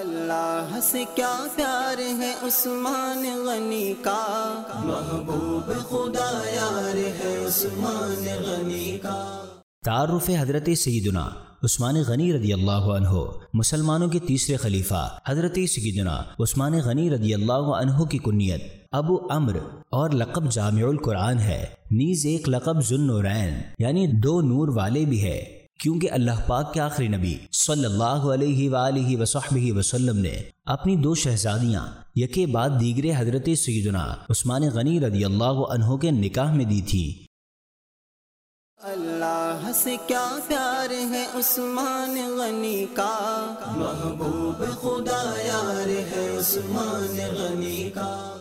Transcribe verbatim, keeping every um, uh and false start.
अल्लाह से क्या प्यार है उस्मान गनी का, महबूब खुदा यार है उस्मान गनी का। तारुफ़ हज़रत सय्यदुना उस्मान गनी रदी अल्लाह अन्हो, मुसलमानों के तीसरे खलीफा हज़रत सय्यदुना उस्मान गनी रदी अल्लाह अन्हो की कुन्नियत अबू अम्र और लक़ब जामिउल कुरान है। नीज़ एक लक़ब ज़ुन्नूरैन यानी दो नूर वाले भी है, क्योंकि अल्लाह पाक के आखिरी नबी सल्लल्लाहु अलैहि वालिहि वसहबिहि वसल्लम ने अपनी दो शहजादियाँ यके बाद दीगरे हज़रत सय्यदुना उस्मान गनी रदी अल्लाह अन्हो के निकाह में दी थी। अल्लाह से क्या प्यार है उस्मान गनी का, महबूब खुदा यार है उस्मान गनी का।